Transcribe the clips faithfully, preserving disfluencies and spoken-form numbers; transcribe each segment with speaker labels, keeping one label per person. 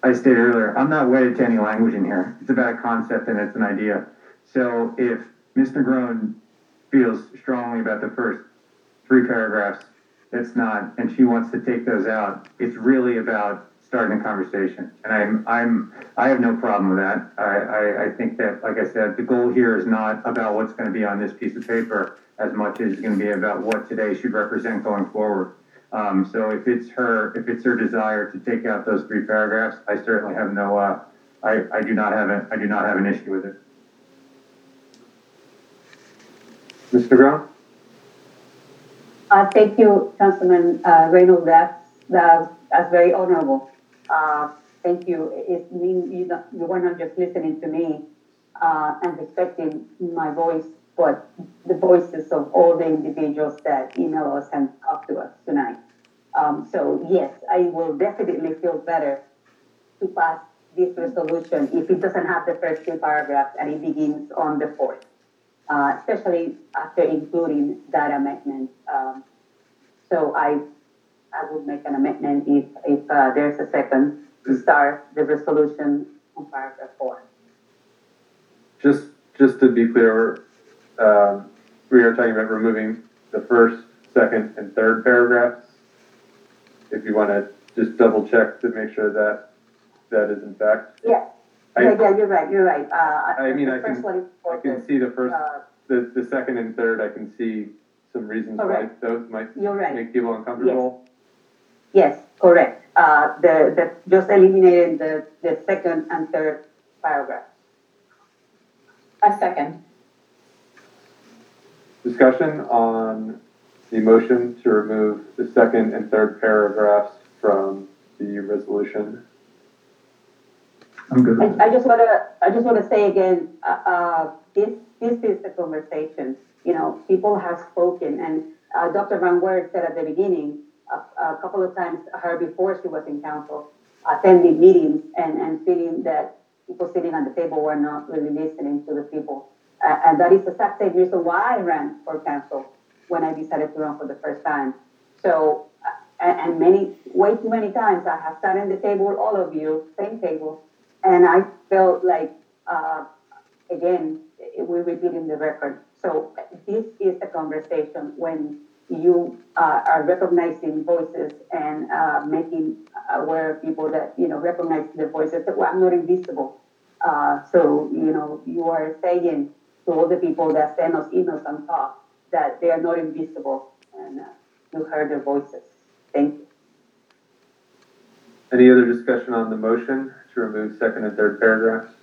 Speaker 1: I stated earlier, I'm not wedded to any language in here. It's about a concept and it's an idea. So if Miz Negron feels strongly about the first three paragraphs, it's not, and she wants to take those out, it's really about starting a conversation. And I'm, I'm, I have no problem with that. I, I, I think that, like I said, the goal here is not about what's going to be on this piece of paper as much as it's going to be about what today should represent going forward. Um, so if it's her, if it's her desire to take out those three paragraphs, I certainly have no, uh, I, I do not have a, I do not have an issue with it.
Speaker 2: Mister Brown?
Speaker 3: Uh, thank you, Councilman uh, Reynolds. That's, that's, that's very honorable. Uh, thank you. It means you, don't, you were not just listening to me uh, and respecting my voice, but the voices of all the individuals that email us and talk to us tonight. Um, so yes, I will definitely feel better to pass this resolution if it doesn't have the first three paragraphs and it begins on the fourth, uh, especially after including that amendment. Um, so I, I would make an amendment if, if uh, there's a second to start the resolution on paragraph four.
Speaker 2: Just, just to be clear, um, we are talking about removing the first, second, and third paragraphs. If you want to just double check to make sure that that is in fact.
Speaker 3: Yeah,
Speaker 2: I,
Speaker 3: yeah, yeah, you're right, you're right. Uh,
Speaker 2: I mean, I
Speaker 3: first
Speaker 2: can,
Speaker 3: one is
Speaker 2: I can see the first,
Speaker 3: uh,
Speaker 2: the, the second and third, I can see some reasons
Speaker 3: correct.
Speaker 2: why those might
Speaker 3: You're right.
Speaker 2: make people uncomfortable.
Speaker 3: Yes, correct. Uh, the, the, just eliminating the, the second and third paragraph.
Speaker 4: A second.
Speaker 2: Discussion on the motion to remove the second and third paragraphs from the resolution.
Speaker 1: I'm good.
Speaker 3: I, I just want to, I just want to say again, uh, uh, this, this is the conversation. You know, people have spoken, and uh, Doctor Van Wert said at the beginning, a, a couple of times, her before she was in council, attending meetings and, and feeling that people sitting on the table were not really listening to the people. Uh, and that is the exact same reason why I ran for council when I decided to run for the first time. So, uh, and, and many, way too many times I have sat at the table with all of you, same table, and I felt like, uh, again, we're repeating the record. So this is a conversation when you uh, are recognizing voices and uh, making aware of people that, you know, recognize the voices that, well, I'm not invisible. Uh, so, you know, you are saying to all the people that send us emails and talk that they are not invisible, and uh, you heard their voices. Thank you.
Speaker 2: Any other discussion on the motion to remove second and third paragraphs?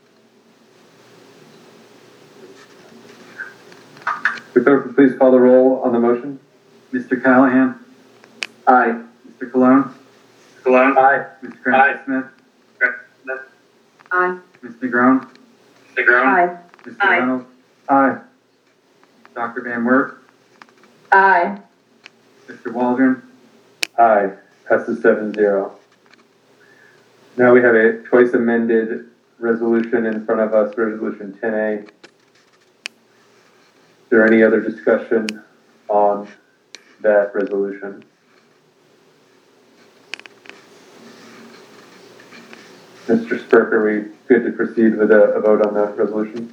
Speaker 2: The clerk, please call the roll on the motion.
Speaker 1: Mister Callahan?
Speaker 2: Aye.
Speaker 1: Mister Cologne?
Speaker 2: Cologne? Aye.
Speaker 1: Mister Cranston Smith?
Speaker 2: Smith?
Speaker 3: Aye.
Speaker 1: Miz Negron?
Speaker 2: Negron?
Speaker 3: Aye.
Speaker 1: Mister
Speaker 3: Aye.
Speaker 1: Reynolds? Aye. Doctor Van Wert?
Speaker 4: Aye.
Speaker 1: Mister Waldron?
Speaker 2: Aye. Passes seven zero. Now we have a twice amended resolution in front of us, resolution ten A. Is there any other discussion on that resolution? Mister Spurk, are we good to proceed with a, a vote on that resolution?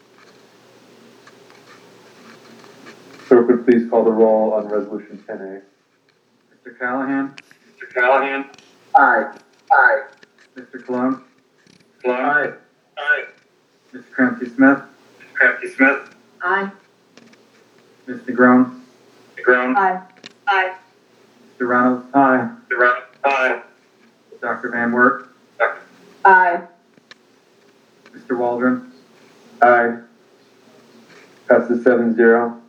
Speaker 2: Clerk, would please call the roll on resolution ten A.
Speaker 1: Mister Callahan?
Speaker 2: Mister Callahan? Aye. Aye.
Speaker 1: Mister Cologne?
Speaker 2: Cologne? Aye. Aye.
Speaker 1: Mister Cranston Smith?
Speaker 2: Mister Cranston Smith?
Speaker 3: Aye.
Speaker 1: Miz Negron?
Speaker 2: Negron?
Speaker 3: Aye. Aye.
Speaker 1: Mister Reynolds? Aye.
Speaker 2: Mister Reynolds? Aye.
Speaker 1: Doctor Van Wert?
Speaker 3: Aye.
Speaker 1: Mister Waldron?
Speaker 2: Aye. Passes seven zero.